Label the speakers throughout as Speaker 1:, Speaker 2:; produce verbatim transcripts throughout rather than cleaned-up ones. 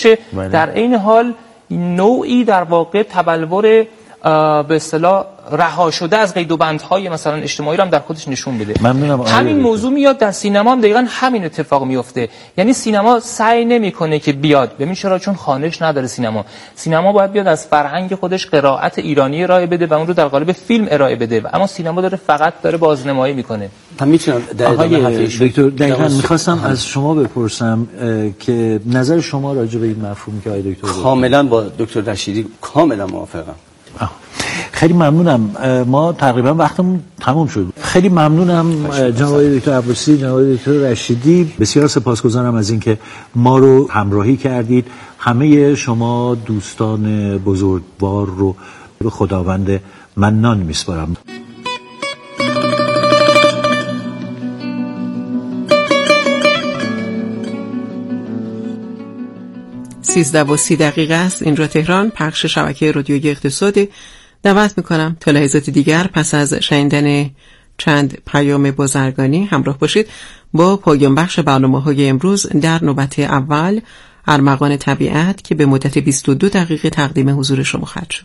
Speaker 1: در این حال نوعی در واقع تبلور به اصطلاح رها شده از قید و بندهای مثلا اجتماعی رو هم در خودش نشون بده.
Speaker 2: ممنونم.
Speaker 1: همین موضوع میاد در سینما هم دقیقاً همین اتفاق میفته. یعنی سینما سعی نمیکنه که بیاد، ببین چرا؟ چون خوانش نداره. سینما سینما باید بیاد از فرهنگ خودش قرائت ایرانی ارائه بده و اون رو در قالب فیلم ارائه بده، اما سینما داره فقط داره بازنمایی میکنه.
Speaker 3: من میتونم
Speaker 2: آقای دکتر دقیقاً میخواستم از شما بپرسم که نظر شما راجع به این مفهومی که آقای دکتر
Speaker 3: کاملا با دکتر رشیدی کاملا موافقم.
Speaker 2: خیلی ممنونم. ما تقریبا وقتمون تموم شد. خیلی ممنونم جناب دکتر عباسی، جناب دکتر رشیدی. بسیار سپاسگزارم از اینکه ما رو همراهی کردید. همه شما دوستان بزرگوار رو به خداوند منان میسپارم.
Speaker 4: سیزده و سی دقیقه است. اینجا تهران، پخش شبکه رادیویی اقتصادی. دعوت میکنم تا لحظات دیگر پس از شنیدن چند پیام بازرگانی همراه باشید با پایان بخش برنامه‌های امروز در نوبت اول ارمغان طبیعت که به مدت بیست و دو دقیقه تقدیم حضور شما خواهد شد.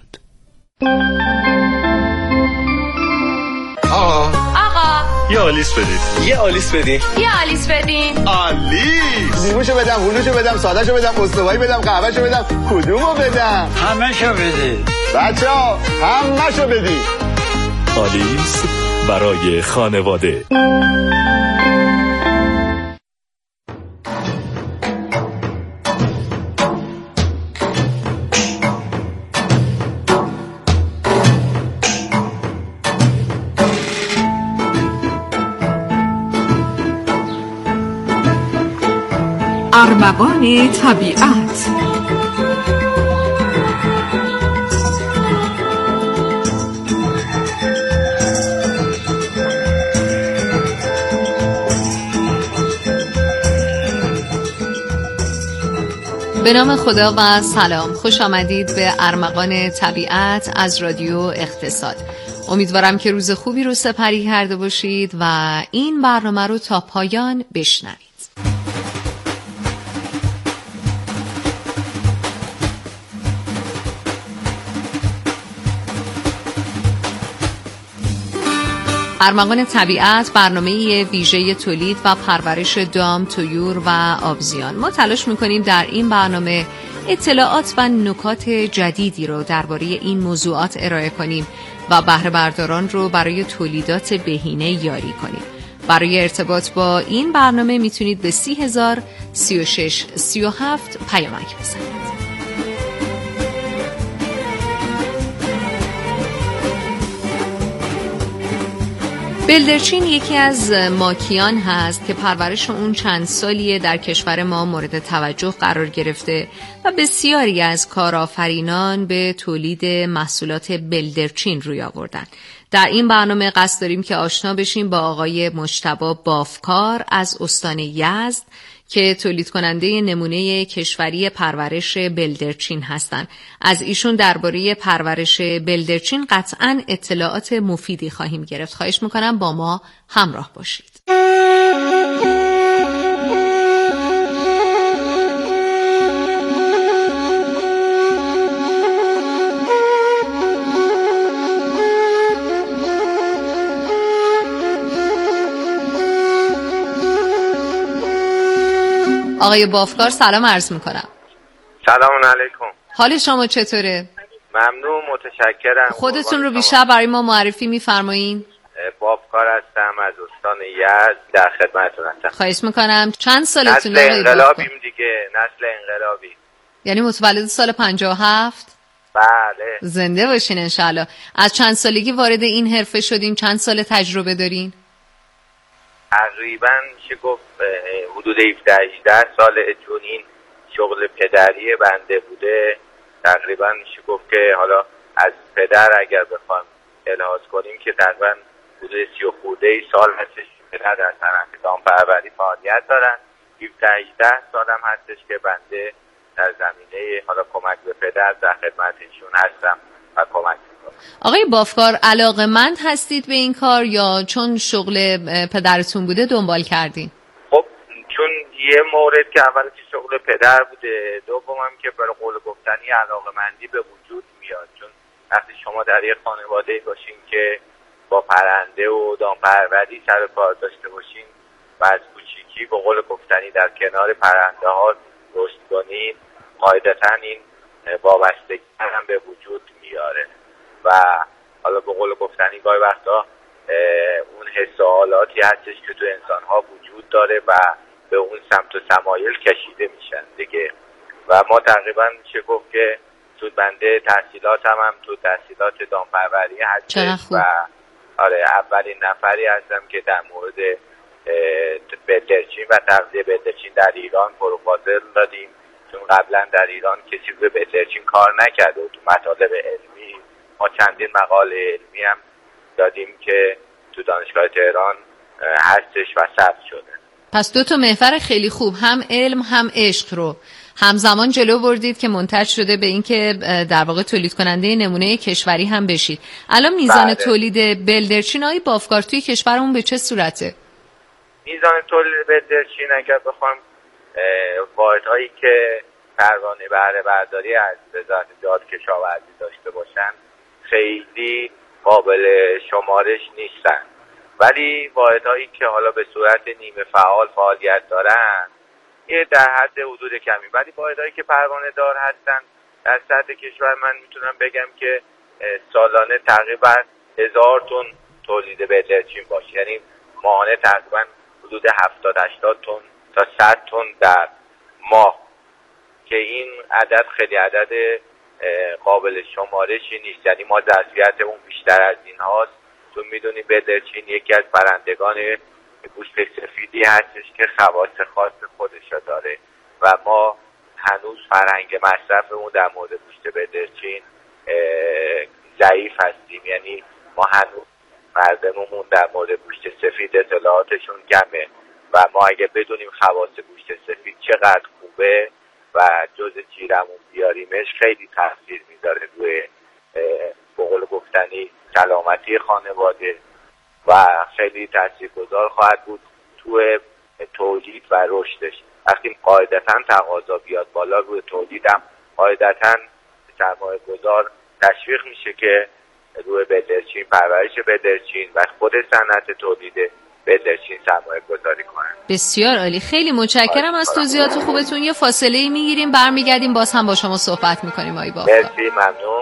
Speaker 5: آقا
Speaker 6: آقا
Speaker 5: یه آلیس بدید.
Speaker 6: یه آلیس بدید.
Speaker 5: یه آلیس بدین.
Speaker 6: آلیس.
Speaker 7: لیموشو بدم، هلوشو بدم، سادهشو بدم، استوایی بدم، قهوهشو بدم، کدومو بدم؟
Speaker 6: همه‌شو بده.
Speaker 7: بچه‌ها همه‌شو بدید.
Speaker 5: آلیس برای خانواده.
Speaker 8: ارمغان طبیعت.
Speaker 9: به نام خدا و سلام. خوش آمدید به ارمغان طبیعت از رادیو اقتصاد. امیدوارم که روز خوبی رو سپری کرده باشید و این برنامه رو تا پایان بشنوید. ارمغان طبیعت برنامه ویژه تولید و پرورش دام، طیور و آبزیان. ما تلاش میکنیم در این برنامه اطلاعات و نکات جدیدی رو درباره این موضوعات ارائه کنیم و بهره برداران رو برای تولیدات بهینه یاری کنیم. برای ارتباط با این برنامه میتونید به سی هزار سی و شش سی و هفت پیامک بزنید. بلدرچین یکی از ماکیان هست که پرورش اون چند سالیه در کشور ما مورد توجه قرار گرفته و بسیاری از کارآفرینان به تولید محصولات بلدرچین روی آوردن. در این برنامه قصد داریم که آشنا بشیم با آقای مجتبی بافکار از استان یزد که تولید کننده نمونه کشوری پرورش بلدرچین هستند. از ایشون درباره پرورش بلدرچین قطعاً اطلاعات مفیدی خواهیم گرفت. خواهش میکنم با ما همراه باشید. آقای بافکار سلام عرض میکنم.
Speaker 10: سلام علیکم.
Speaker 9: حال شما چطوره؟
Speaker 10: ممنون، متشکرم.
Speaker 9: خودتون رو بیشتر برای ما معرفی میفرمایین؟
Speaker 10: بافکار هستم از استان یزد، در خدمتتون هستم.
Speaker 9: خواهش میکنم. چند سالتونه
Speaker 10: آقای بافکار؟ نسل انقلابیم دیگه، نسل انقلابی.
Speaker 9: یعنی متولد سال پنجاه و هفت؟
Speaker 10: بله.
Speaker 9: زنده باشین انشالله. از چند سالگی وارد این حرفه شدین؟ چند سال تجربه دارین؟
Speaker 10: تقریبا میشه گفت حدود هفده هجده سال، چون این شغل پدری بنده بوده. تقریبا میشه گفت که حالا از پدر اگر بخوام الحاظ کنیم که تقریبا حدود سی و خورده ای سال هستش که پدر در صنعت دامپروری فعالیت دارن. هفده هجده سالم هستش که بنده در زمینه حالا کمک به پدر در خدمتشون هستم و کمک میکنم.
Speaker 9: آقای بافکار علاقه‌مند هستید به این کار یا چون شغل پدرتون بوده دنبال کردین؟
Speaker 10: خب چون یه مورد که اول که شغل پدر بوده، دومم که برای قول گفتنی علاقه‌مندی به وجود میاد، چون وقتی شما در یه خانواده باشین که با پرنده و دامپروری سر کار داشته باشین و از کوچیکی به قول گفتنی در کنار پرنده ها رشد کنین، قاعدتا این وابستگی هم به وجود میاره و حالا به قول گفتنی گاهی وقتا اون حس و حالاتی هستش که تو انسان ها وجود داره و به اون سمت و سمایل کشیده میشن دیگه. و ما تقریبا میشه گفت که تو بنده تحصیلات هم, هم تو تحصیلات دامپروری هستش و آره اولین نفری هستم که در مورد بلدرچین و تغذیه بلدرچین در ایران پروپوزل دادیم، چون قبلا در ایران کسی به بلدرچین کار نکرده و تو مطالب علمی ما چندین مقاله علمی هم دادیم که تو دانشگاه تهران هستش و ثبت شده.
Speaker 9: پس دو تا محور خیلی خوب، هم علم هم عشق رو همزمان جلو بردید که منتج شده به این که در واقع تولید کننده نمونه کشوری هم بشید. الان میزان بله. تولید بلدرچین های بافکار توی کشورمون به چه صورته؟
Speaker 10: میزان تولید بلدرچین اگر بخوام واحدهایی که پروانه بهره برداری از وزارت جهاد کشاورزی داشته باشن خیلی قابل شمارش نیستن، ولی واحدهایی که حالا به صورت نیمه فعال فعالیت دارن یه در حد حدود کمی، ولی واحدهایی که پروانه دار هستن در سطح کشور من میتونم بگم که سالانه تقریبا هزار تن تولید بلدرچین باشه، یعنی ماهانه تقریبا حدود هفتاد هشتاد تن تا صد تن در ماه، که این عدد خیلی عدد قابل شمارشی نیست. یعنی ما ظرفیتمون بیشتر از این هاست. تو میدونی بلدرچین یکی از پرندگان گوشت سفیدی هستش که خواص خاص خودش داره و ما هنوز فرهنگ مصرفمون در مورد گوشت بلدرچین ضعیف هستیم. یعنی ما هنوز مردممون در مورد گوشت سفید اطلاعاتشون کمه و ما اگه بدونیم خواص گوشت سفید چقدر خوبه و جز چیرمون بیاریمش خیلی تاثیر میذاره روی به قول گفتنی سلامتی خانواده و خیلی تاثیرگذار خواهد بود تو تولید و رشدش. وقتی قاعدتا تقاضا بیاد بالا روی تولیدم قاعدتا سرمایه گذار تشویق میشه که روی بلدرچین، پرورش بلدرچین و خود صنعت تولید بلدرچین سرمایه گذاری کنن.
Speaker 9: بسیار عالی، خیلی متشکرم از توضیحات خوبتون. یه فاصله میگیریم برمیگردیم باز هم با شما صحبت میکنیم. آقای بافکار
Speaker 10: مرسی، ممنون.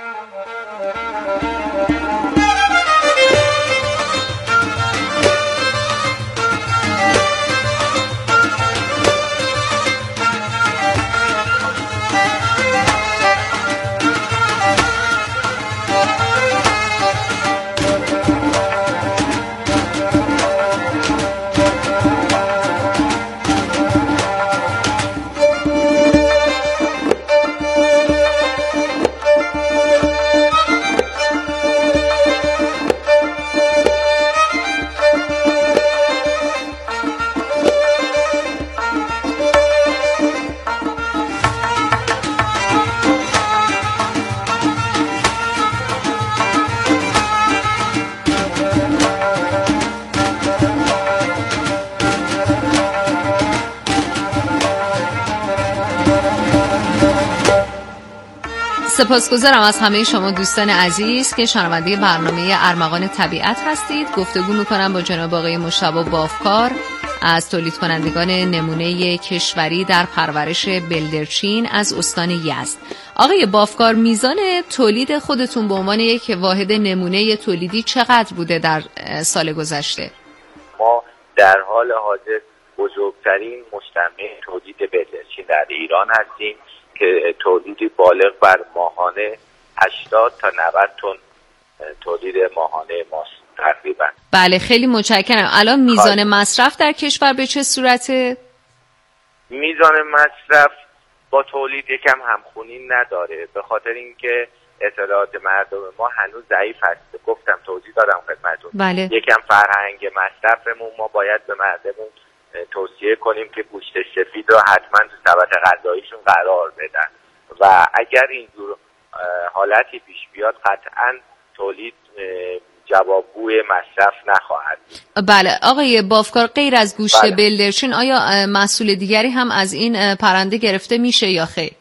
Speaker 9: سپاسگزارم از همه شما دوستان عزیز که شنونده برنامه ارمغان طبیعت هستید. گفتگو میکنم با جناب آقای مجتبی بافکار از تولید کنندگان نمونه کشوری در پرورش بلدرچین از استان یزد. آقای بافکار، میزان تولید خودتون به عنوان یک واحد نمونه تولیدی چقدر بوده در سال گذشته؟
Speaker 10: ما در حال حاضر بزرگترین مجتمع تولید بلدرچین در ایران هستیم که تولیدی بالغ بر ماهانه هشتاد تا نود تن تولید ماهانه ماست تقریبا.
Speaker 9: بله خیلی متشکرم. الان میزان مصرف در کشور به چه صورته؟
Speaker 10: میزان مصرف با تولید یکم همخونی نداره، به خاطر اینکه اطلاعات مردم ما هنوز ضعیف هست. گفتم توضیح دادم خدمتتون.
Speaker 9: بله.
Speaker 10: یکم فرهنگ مصرفمون ما باید به مردمون توصیه کنیم که گوشت سفید رو حتما تو سبد غذاییشون قرار بدن و اگر اینجور حالتی پیش بیاد قطعا تولید جوابگوی مصرف نخواهد.
Speaker 9: بله آقای بافکار، غیر از گوشت
Speaker 10: بله.
Speaker 9: بلدرچین آیا محصول دیگری هم از این پرنده گرفته میشه یا خیر؟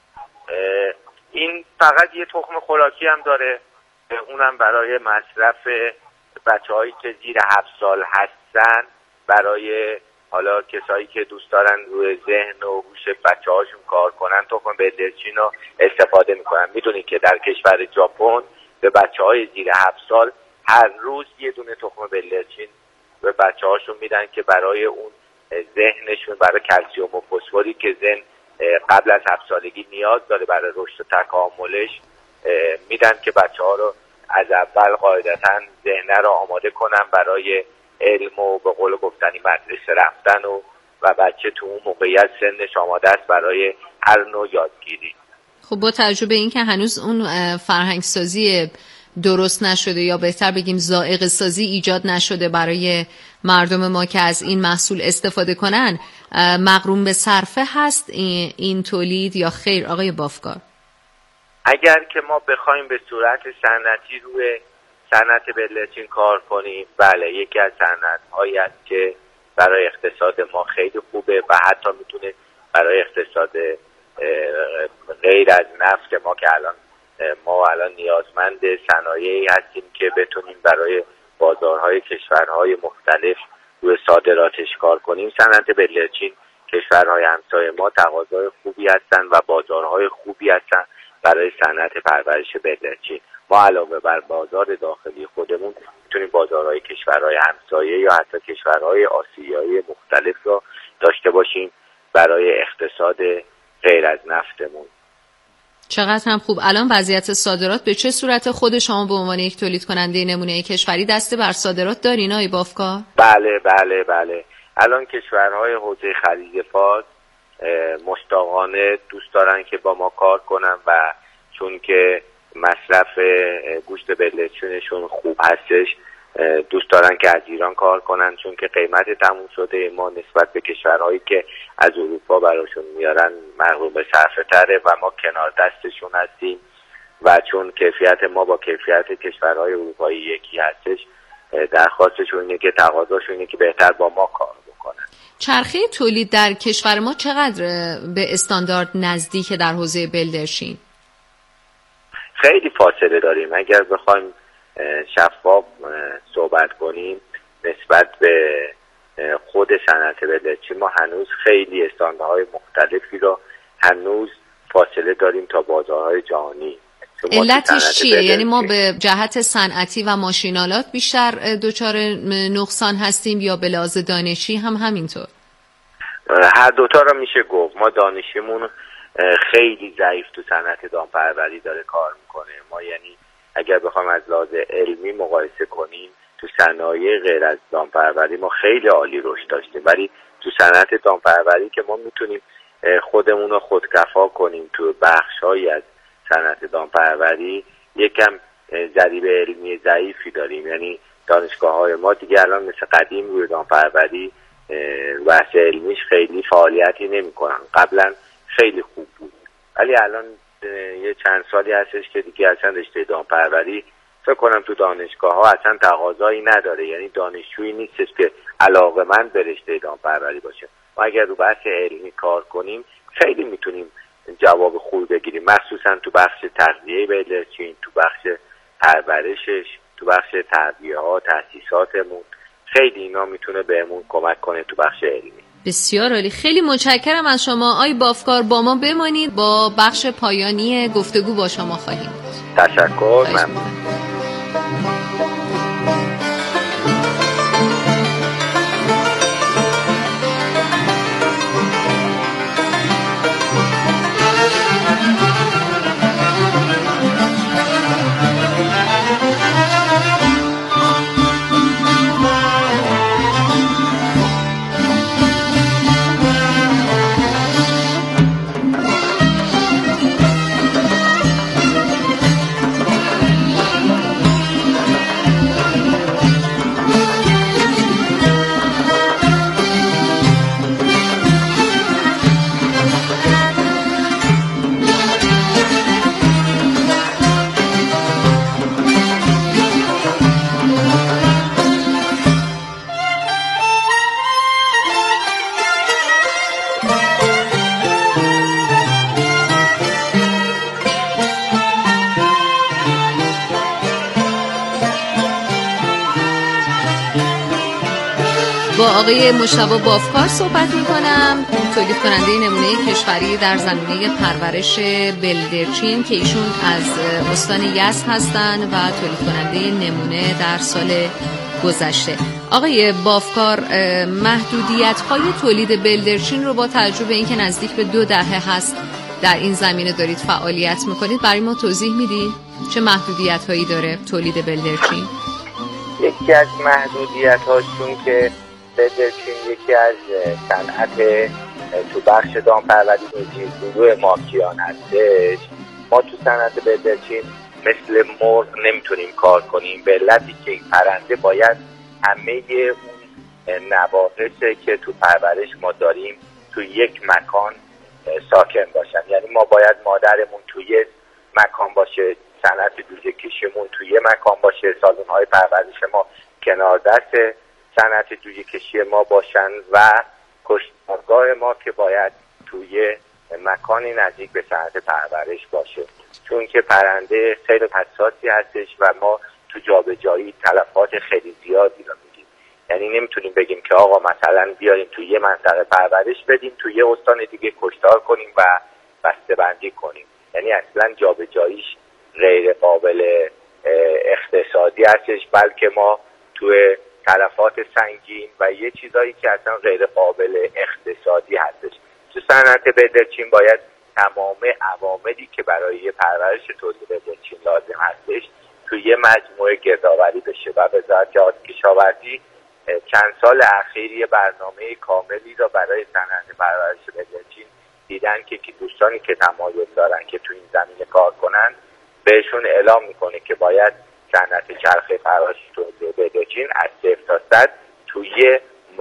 Speaker 10: این فقط یه تخم خوراکی هم داره، اونم برای مصرف بچه‌هایی که زیر هفت سال هستن، برای حالا کسایی که دوست دارن روی ذهن و هوش بچه‌هاشون کار کنن تخم بلدرچین رو استفاده میکنن. میدونید که در کشور ژاپن به بچه‌های زیر هفت سال هر روز یه دونه تخم بلدرچین به بچه‌هاشون میدن که برای اون ذهنشون، برای کلسیم و فسفری که ذهن قبل از هفت سالگی نیاز داره برای رشد و تکاملش، میدن که بچه‌ها رو از اول قاعدتاً ذهن رو آماده کنن برای علم و به قول گفتنی مدرسه رفتن و و بچه تو اون موقعیت سنش آماده است برای هر نوع یادگیری.
Speaker 9: خب با تجربه این که هنوز اون فرهنگ سازی درست نشده یا بهتر بگیم ذائقه سازی ایجاد نشده برای مردم ما که از این محصول استفاده کنن، مغروم به صرفه هست این, این تولید یا خیر آقای بافکار؟
Speaker 10: اگر که ما بخوایم به صورت صنعتی روی صنعت بلدرچین کار کنیم، بله یکی از صنعت‌هایی است که برای اقتصاد ما خیلی خوبه و حتی میتونه برای اقتصاد غیر از نفت ما که الان ما الان نیازمند صنایعی هستیم که بتونیم برای بازارهای کشورهای مختلف روی صادراتش کار کنیم. صنعت بلدرچین کشورهای همسایه ما تقاضای خوبی هستن و بازارهای خوبی هستن برای صنعت پرورش بلدرچین. ما علاوه بر بازار داخلی خودمون میتونیم بازارهای کشورهای همسایه یا حتی کشورهای آسیایی مختلف را داشته باشیم برای اقتصاد غیر از نفتمون.
Speaker 9: چقدر هم خوب. الان وضعیت صادرات به چه صورت؟ خود شما به عنوان یک تولید کننده نمونه کشوری دست بر صادرات دارین آقای بافکار؟
Speaker 10: بله بله بله. الان کشورهای حوزه خلیج فارس مشتاقانه دوست دارن که با ما کار کنن و چون که مصرف گوشت بلدرچینشون خوب هستش دوست دارن که از ایران کار کنن، چون که قیمت تموم شده ما نسبت به کشورهایی که از اروپا براشون میارن مغروم به صرفه تره و ما کنار دستشون هستیم و چون کیفیت ما با کیفیت کشورهای اروپایی یکی هستش، درخواستشون اینه که تقاضاشون اینه که بهتر با ما کار بکنن.
Speaker 9: چرخه تولید در کشور ما چقدر به استاندارد نزدیک در حوزه بلدرچین؟
Speaker 10: خیلی فاصله داریم. اگر بخوایم شفاف صحبت کنیم نسبت به خود صنعت بلدرچین ما هنوز خیلی استانداردهای مختلفی رو هنوز فاصله داریم تا بازارهای جهانی.
Speaker 9: علتش چیه؟ یعنی ما به جهت صنعتی و ماشینالات بیشتر دچار نقصان هستیم یا به لحاظ دانشی هم همینطور؟
Speaker 10: هر دوتا رو میشه گفت. ما دانشیمون خیلی ضعیف تو صنعت دامپروری داره کار میکنه. ما یعنی اگر بخوام از لحاظ علمی مقایسه کنیم تو صنایع غیر از دامپروری ما خیلی عالی رشد داشتیم، ولی تو صنعت دامپروری که ما میتونیم خودمون رو خودکفا کنیم تو بخش‌هایی از صنعت دامپروری یکم ضریب علمی ضعیفی داریم. یعنی دانشگاه‌های ما دیگه الان مثل قدیم روی دامپروری بحث علمیش خیلی فعالیتی نمی‌کنن. قبلا خیلی خوب بود ولی الان یه چند سالی هستش که دیگه اصلا رشته دامپروری فکر کنم تو دانشگاه ها اصلا تقاضایی نداره، یعنی دانشجویی نیستش که علاقه‌مند به رشته دامپروری باشه. ما اگر رو بحث علمی کار کنیم خیلی میتونیم جواب خوبی بگیریم، مخصوصا تو بخش تغذیه بلدرچین، تو بخش پرورشش، تو بخش تربیه ها، تاسیساتمون. خیلی اینا میتونه بهمون کمک کنه تو بخش علمی.
Speaker 9: بسیار عالی. خیلی متشکرم از شما آقای بافکار. با ما بمانید، با بخش پایانی گفتگو با شما خواهیم بود.
Speaker 10: تشکر. ممنون.
Speaker 9: با آقای مجتبی بافکار صحبت میکنم، تولید کننده نمونه کشوری در زمینه پرورش بلدرچین که ایشون از استان یزد هستن و تولید کننده نمونه در سال گذشته. آقای بافکار، محدودیت‌های تولید بلدرچین رو با توجه به اینکه نزدیک به دو دهه هست در این زمینه دارید فعالیت میکنید برای ما توضیح میدید؟ چه محدودیت‌هایی داره تولید بلدرچین؟
Speaker 10: یکی از محدودیت‌هاشون که بلدرچین یکی از صنعت تو بخش دامپروری گروه ماکیان هستش. ما تو صنعت بلدرچین مثل مرغ نمیتونیم کار کنیم به علتی که این پرنده باید همه اون نواقصی که تو پرورش ما داریم تو یک مکان ساکن باشن. یعنی ما باید مادرمون توی مکان باشه، صنعت جوجه کشیمون توی مکان باشه، سالن‌های پرورش ما کنار دست صنعت جوجه کشی ما باشن و کشتارگاه ما که باید توی مکانی نزدیک به صنعت پرورش باشه، چون که پرنده خیلی حساسی هستش و ما تو جابجایی تلفات خیلی زیادی رو میگیم. یعنی نمیتونیم بگیم که آقا مثلا بیاریم توی یه منطقه پرورش بدیم توی یه استان دیگه کشتار کنیم و بسته بندی کنیم. یعنی اصلا جابجاییش غیر قابل اقتصادی هستش، بلکه ما توی تلفات سنگین و یه چیزایی که اصلا غیر قابل اقتصادی هستش. تو صنعت بلدرچین باید تمام عواملی که برای پرورش تولید بلدرچین لازم هستش توی یه مجموعه گردآوری بشه و وزارت کشاورزی چند سال اخیر یه برنامه کاملی را برای صنعت پرورش بلدرچین دیدن که که دوستانی که تمایل دارن که تو این زمینه کار کنن بهشون اعلام میکنه که باید صنعت چرخه پرورش تولید بلدرچین از صفر تا صد توی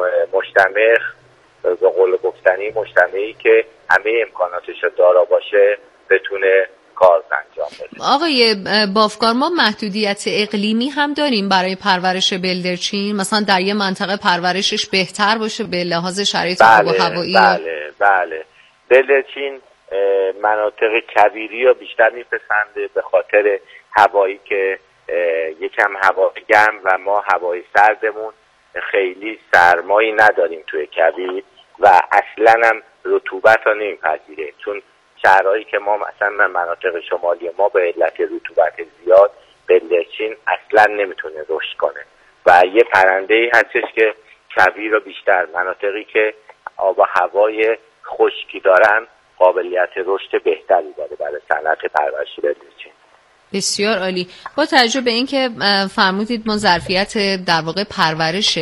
Speaker 10: مجتمع به قول گفتنی مجتمعی که همه امکاناتش رو دارا باشه بتونه کار انجام بده.
Speaker 9: آقای بافکار، ما محدودیت اقلیمی هم داریم برای پرورش بلدرچین، مثلا در یه منطقه پرورشش بهتر باشه به لحاظ شرایط آب و هوایی؟
Speaker 10: بله بله بلدرچین مناطق کویری رو بیشتر میپسنده به خاطر هوایی که یکم هوا گرم و ما هوای سردمون خیلی سرمایی نداریم توی کویر و اصلا هم رطوبت رو نمیپذیره، چون شهرهایی که ما مثلا مناطق شمالی ما به علت رطوبت زیاد بلدرچین اصلا نمیتونه رشد کنه و یه پرنده‌ای هستش که کویر رو بیشتر مناطقی که آب و هوای خشکی دارن قابلیت رشد بهتری داره برای صنعت پرورش بلدرچین.
Speaker 9: بسیار عالی. با توجه به اینکه فرمودید ما ظرفیت در واقع پرورش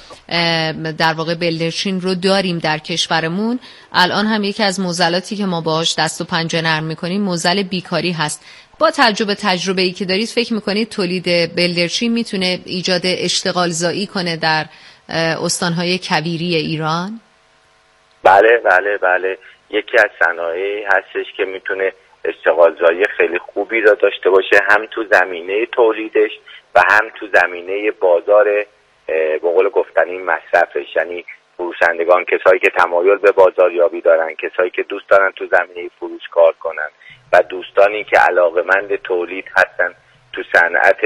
Speaker 9: در واقع بلدرچین رو داریم در کشورمون، الان هم یکی از معضلاتی که ما باهاش دست و پنجه نرم می‌کنیم معضل بیکاری هست. با توجه به تجربه‌ای که دارید فکر می‌کنید تولید بلدرچین میتونه ایجاد اشتغال زایی کنه در استان‌های کویری ایران؟
Speaker 10: بله بله بله یکی از صنایعی هستش که میتونه اشتغال زایی خیلی خوبی را داشته باشه، هم تو زمینه تولیدش و هم تو زمینه بازار به قول گفتنی مصرفش. یعنی فروشندگان، کسایی که تمایل به بازاریابی دارن، کسایی که دوست دارن تو زمینه فروش کار کنن و دوستانی که علاقه‌مند تولید هستن تو صنعت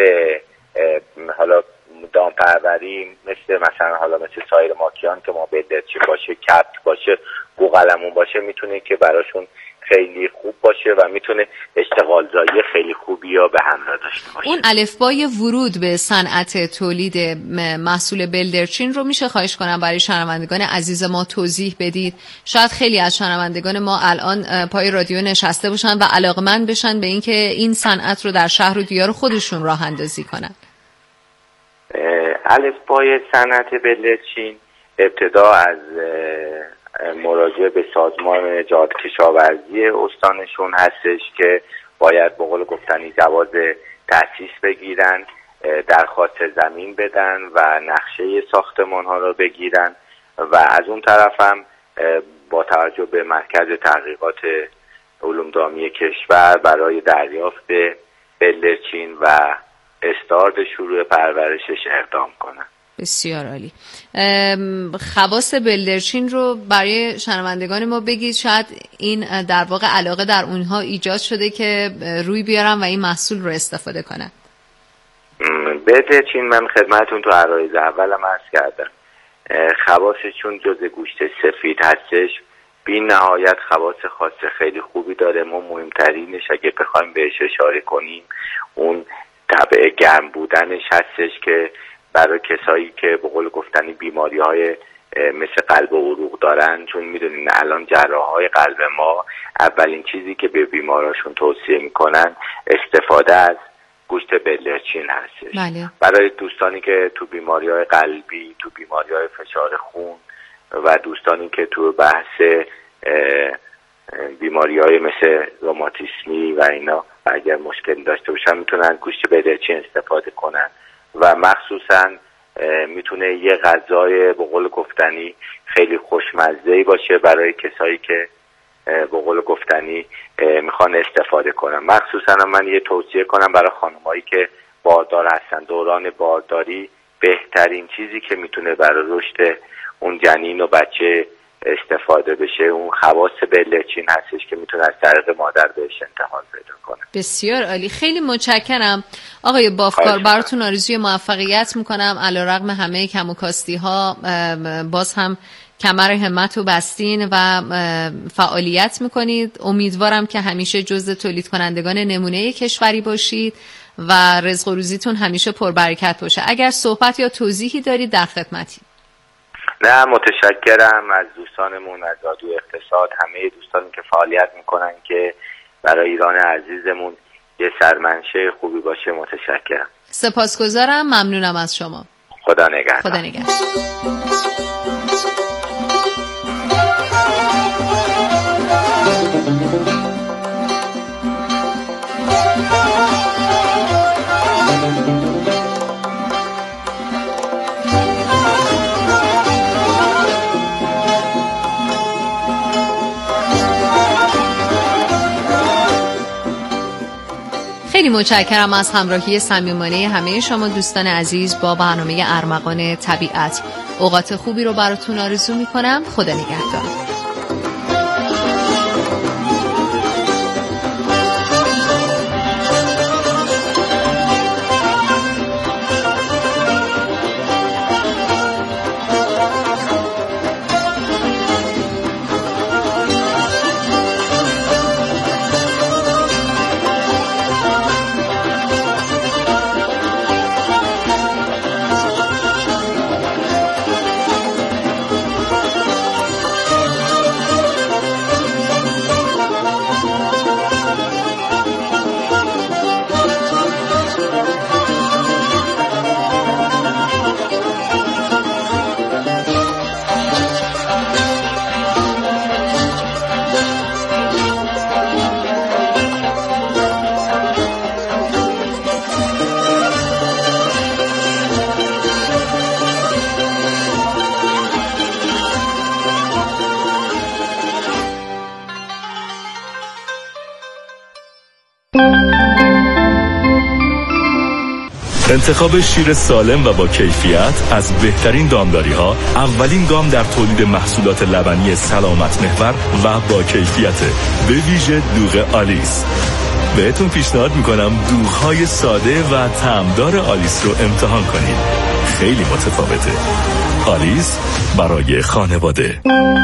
Speaker 10: حالا دامپروری مثل مثلا حالا مثل سایر ماکیان که ما بلدرچین باشه، کبک باشه، بوقلمون باشه، میتونه که براشون خیلی خوب باشه و میتونه اشتغال زایی خیلی خوبی ها به همراه داشته باشه.
Speaker 9: اون الفبای ورود به صنعت تولید محصول بلدرچین رو میشه خواهش کنم برای شنوندگان عزیز ما توضیح بدید؟ شاید خیلی از شنوندگان ما الان پای رادیو نشسته باشن و علاقمند بشن به اینکه این صنعت رو در شهر و دیار خودشون راه اندازی کنن.
Speaker 10: الفبای صنعت بلدرچین ابتدا از مراجعه به سازمان نجات کشاورزی استانشون هستش که باید به قول گفتنی جواز تأسیس بگیرن، درخواست زمین بدن و نقشه ساختمان ها رو بگیرن و از اون طرف هم با توجه به مرکز تحقیقات علوم دامی کشور برای دریافت بلدرچین و استارت شروع پرورشش اقدام کنن.
Speaker 9: بسیار عالی. خواص بلدرچین رو برای شنوندگان ما بگید، شاید این در واقع علاقه در اونها ایجاد شده که روی بیارن و این محصول رو استفاده کنن.
Speaker 10: بلدرچین من خدمتون تو عرایض اولم عرض کردم خواصشون جز گوشت سفید هستش، بی نهایت خواص خاص خیلی خوبی داره. ما مهمترینش اگه بخوایم بهش اشاره کنیم اون طبع گرم بودنش هستش که برای کسایی که به قول گفتنی بیماری های مثل قلب و عروق دارن، چون میدونین الان جراحای قلب ما اولین چیزی که به بیماراشون توصیه میکنن استفاده از گوشت بلدرچین هستش.
Speaker 9: بله.
Speaker 10: برای دوستانی که تو بیماری های قلبی، تو بیماری های فشار خون و دوستانی که تو بحث بیماری های مثل روماتیسمی و اینا اگر مشکل داشته باشن میتونن گوشت بلدرچین استفاده کنن و مخصوصا میتونه یه غذای به قول گفتنی خیلی خوشمزه‌ای باشه برای کسایی که به قول گفتنی میخوان استفاده کنن. مخصوصا من یه توصیه کنم برای خانمایی که باردار هستن، دوران بارداری بهترین چیزی که میتونه برای رشد اون جنین و بچه استفاده بشه اون خواص بلدرچین هستش که میتونه از طریق مادر بهش انتقال پیدا کنه.
Speaker 9: بسیار عالی، خیلی متشکرم آقای بافکار، براتون آرزوی موفقیت میکنم. علیرغم همه کم و کاستی ها باز هم کمر همت رو بستین و فعالیت میکنید. امیدوارم که همیشه جزو تولید کنندگان نمونه کشوری باشید و رزق و روزیتون همیشه پربرکت باشه. اگر صحبت یا توضیحی دارید در خدمتیم.
Speaker 10: نه متشکرم از دوستانمون از رادیو اقتصاد، همه دوستانی که فعالیت میکنن که برای ایران عزیزمون یه سرمنشه خوبی باشه. متشکرم،
Speaker 9: سپاسگزارم، ممنونم از شما.
Speaker 10: خدا نگهدار.
Speaker 9: خدا نگهدار. خیلی متشکرم از همراهی صمیمانه همه شما دوستان عزیز با برنامه ارمغان طبیعت. اوقات خوبی رو براتون آرزو میکنم. خدا نگهدار.
Speaker 5: انتخاب شیر سالم و با کیفیت از بهترین دامداری ها اولین گام در تولید محصولات لبنی سلامت محور و با کیفیت، به ویژه دوغ آلیس. بهتون پیشنهاد میکنم دوغ‌های ساده و طعمدار آلیس رو امتحان کنید. خیلی متفاوته. آلیس برای خانواده.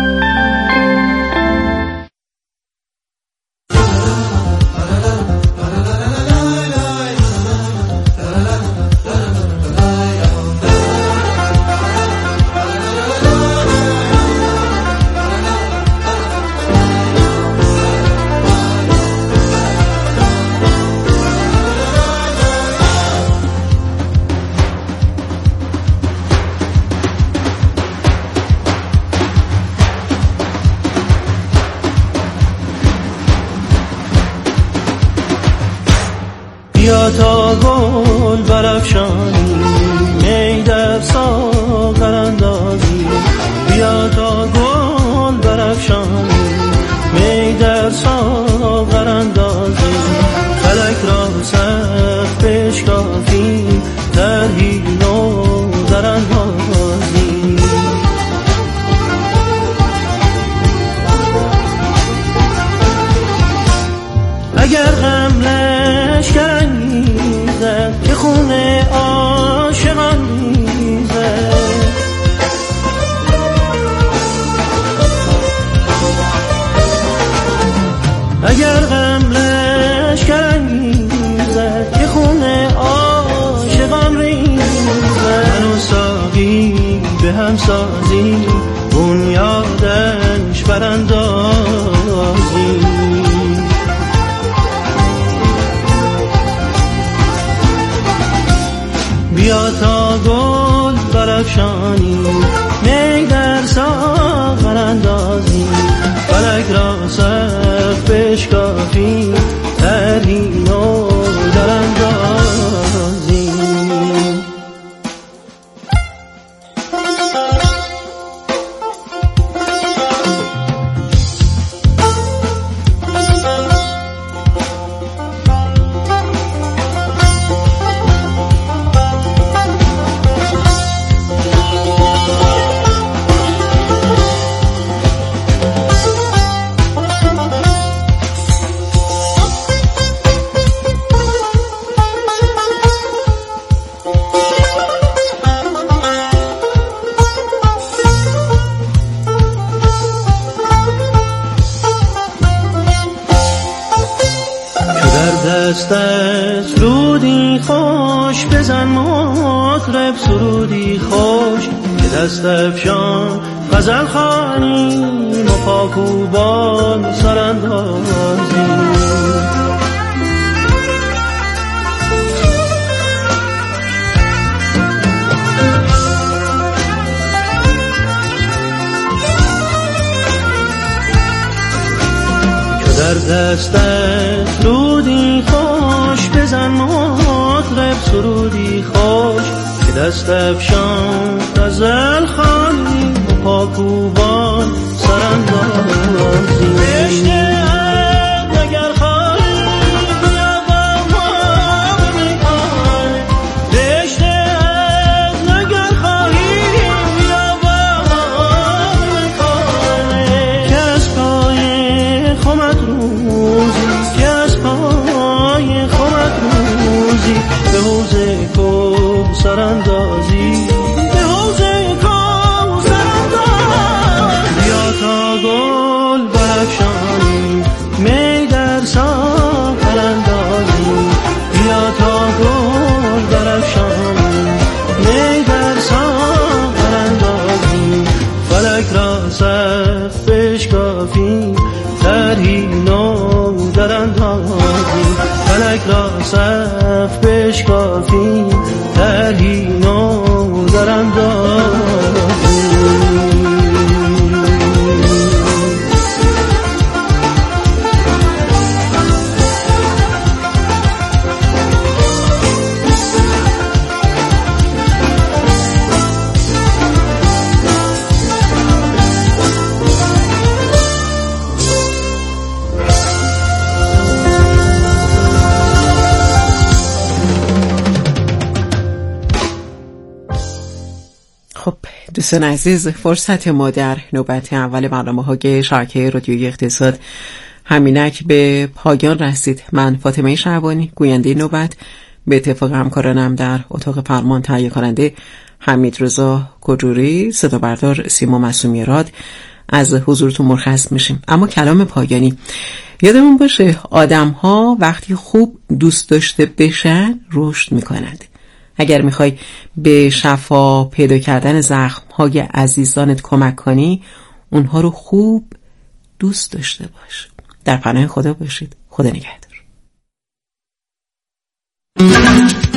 Speaker 8: بیا تا گل برافشانی می در ساغر اندازی، بیا تا گل برافشانی می در ساغر اندازی، فلک را سخت بشکافی طرحی نو در اندازی. اگر غم لشکر که خونه عاشقان میزه، غم لشکرانگیزد که خون عاشقان ریزد. من و ساقی به هم سازیم بنیادش براندازیم. بیا تا گل برافشانیم می در ساغر اندازیم. فلک را سقف بشکافیم طرحی نو در اندازیم. دستت رودی خوش بزن مطرب سرودی خوش که دست افشان غزل خوانیم و پاکوبان سراندازیم. در دستت رودی خوش بزن مطرب سرودی خوش که دست افشان غزل خوانیم و پاکوبان سراندازیم. بشته اگر خواهی بیا با ما بمیخوای. بشته اگر خواهی بیا با ما بمیخوای. که از پای خمت روزی که از پای خمت روزی به حوض کوثر اندازی. به حوض کوثر اندازی. بیا تا گل برافشانیم می در ساغر اندازیم. بیا تا گل برافشانیم می در ساغر اندازیم. فلک را سقف بشکافیم طرحی نو در اندازیم. فلک را سقف بشکافیم طرحی نو در اندازیم.
Speaker 4: دوستان عزیز، فرصت ما در نوبت اول برنامه‌های شبکه رادیویی اقتصاد همینک به پایان رسید. من فاطمه شعبانی گوینده نوبت به اتفاق همکارانم در اتاق فرمان تهیه کننده حمید رضا کجوری، صدا بردار سیما معصومی راد از حضورتون مرخص میشیم. اما کلام پایانی یادمون باشه آدم‌ها وقتی خوب دوست داشته بشن رشد میکنند. اگر میخوای به شفا پیدا کردن زخم‌های عزیزانت کمک کنی اونها رو خوب دوست داشته باش. در پناه خدا باشید. خدا نگهدار.